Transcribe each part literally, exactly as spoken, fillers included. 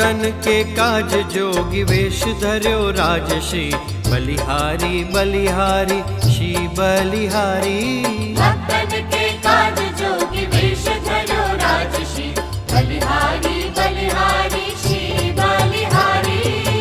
भक्तन के काज जोगी वेश धर्यो राजश्री बलिहारी बलिहारी श्री बलिहारी। भक्तन के काज जोगी वेश धर्यो राजश्री बलिहारी बलिहारी श्री बलिहारी।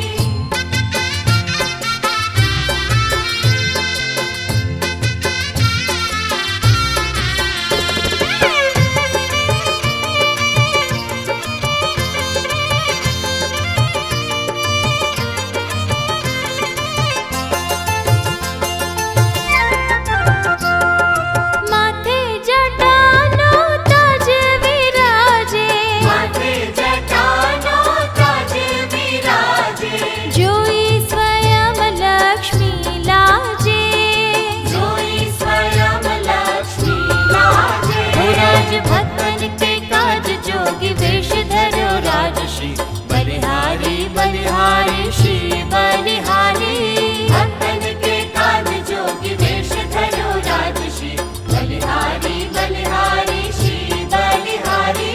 भक्तन के काज जोगी वेश धर्यो राजश्री बलिहारी बलिहारी श्री बलिहारी। भक्तन के काज जोगी वेश धर्यो राजश्री बलिहारी बलिहारी श्री बलिहारी।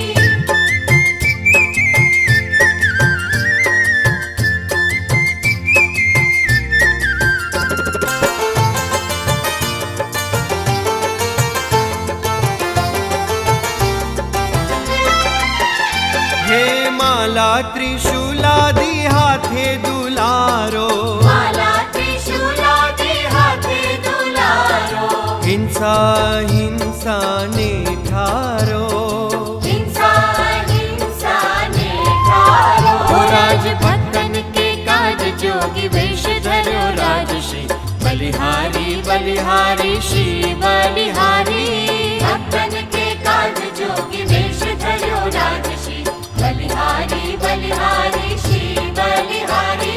हे माला त्रिशूलादि हाथे दुलारो, माला त्रिशूलादि हाथे दुलारो। हिंसा हिंसा ने ठारो, हिंसा हिंसा ने ठारो। ओ राज भक्तन के काज जोगी वेश धर्यो राजश्री बलिहारी बलिहारी श्री बलिहारी। भक्तन के काज जोगी वेश धर्यो राजश्री बलिहारी बलिहारी श्री बलिहारी।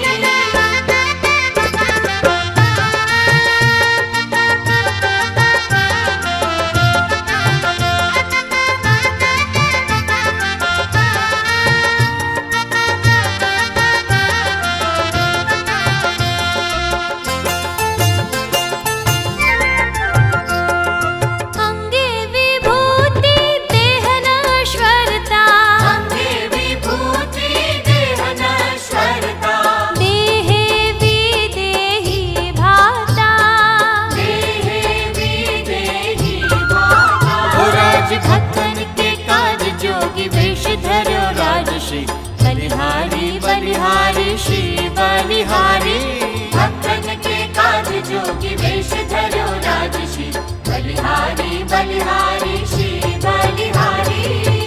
भक्तन के काज जोगी वेश धर्यो राजश्री बलिहारी बलिहारी श्री बलिहारी। भक्तन के काज जोगी वेश धर्यो राजश्री बलिहारी बलिहारी श्री बलिहारी।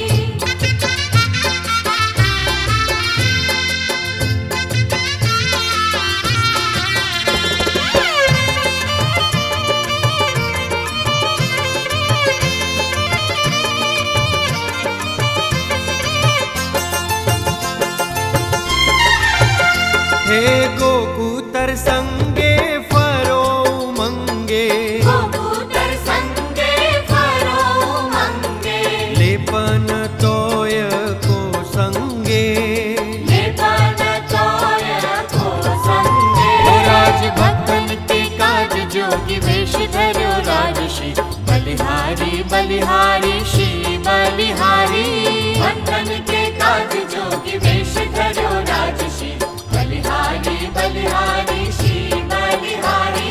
हे गोकूतर संगे फरो मंगे, गोकूतर संगे फरो मंगे। लेपन तोय को संगे, लेपन तोय को संगे। राज भक्तन के काज जोगी वेश धर्यो राजश्री बलिहारी बलिहारी श्री बलिहारी। भक्तन के काज जोगी वेश धर्यो राजश्री बलिहारी बलिहारी श्री बलिहारी।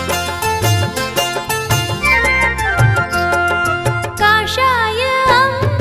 काशाय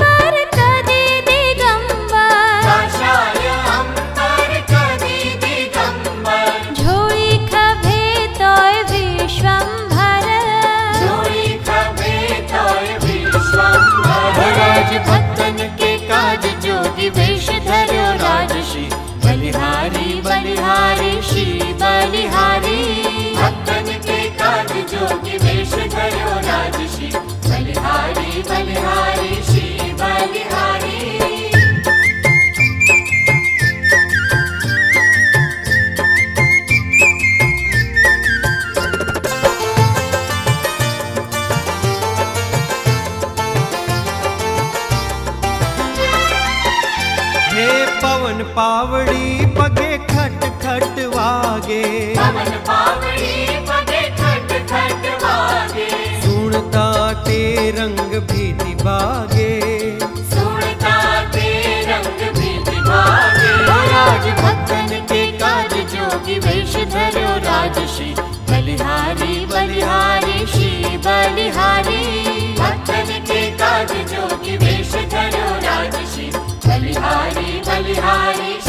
पवन पावड़ी पगे खट खट वागे, पवन पावड़ी पगे खट खट वागे, सुनता ते रंग भीति बागे, सुनता ते रंग भीति बागे। राज भक्तन के काज जोगी वेश धरो राजश्री बलिहारी बलिहारी श्री बलिहारी। भक्तन के काज जोगी वेश धरो राजश्री बलिहारी बलिहारी